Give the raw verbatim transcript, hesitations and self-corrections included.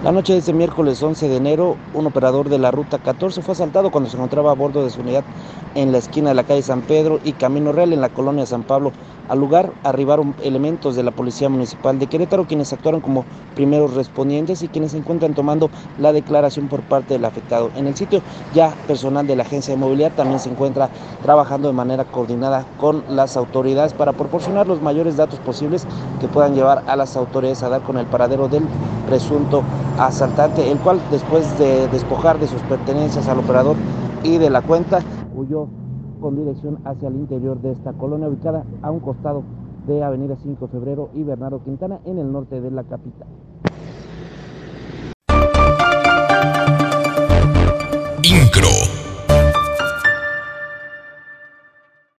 La noche de este miércoles once de enero, un operador de la Ruta catorce fue asaltado cuando se encontraba a bordo de su unidad en la esquina de la calle San Pedro y Camino Real en la colonia San Pablo. Al lugar arribaron elementos de la Policía Municipal de Querétaro, quienes actuaron como primeros respondientes y quienes se encuentran tomando la declaración por parte del afectado. En el sitio ya personal de la Agencia de Movilidad también se encuentra trabajando de manera coordinada con las autoridades para proporcionar los mayores datos posibles que puedan llevar a las autoridades a dar con el paradero del presunto asaltante, el cual después de despojar de sus pertenencias al operador y de la cuenta, huyó con dirección hacia el interior de esta colonia ubicada a un costado de Avenida cinco de Febrero y Bernardo Quintana en el norte de la capital. Incro.